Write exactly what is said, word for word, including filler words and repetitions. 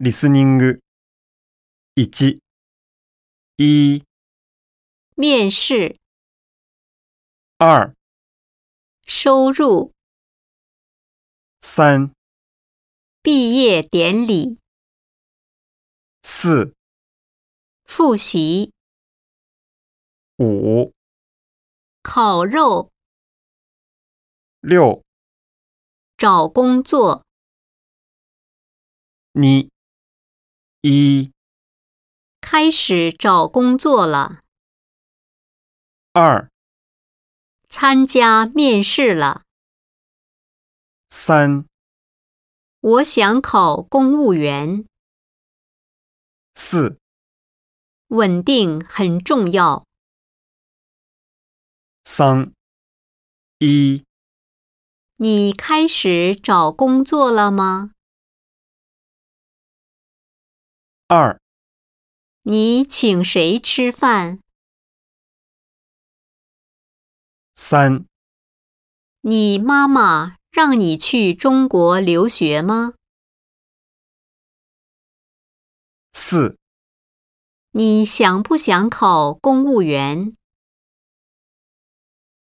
リスニングいち、一、 面试、 二、 收入、 三、 毕业典礼、 四、 复习、 五、 烤肉、 六、 找工作、 二、一、 开始找工作了， 二、 参加面试了。 三、 我想考公务员。 四、 稳定很重要。 三、一、 你开始找工作了吗？ 二、 你请谁吃饭？ 三、 你妈妈让你去中国留学吗？ 四。 你想不想考公务员？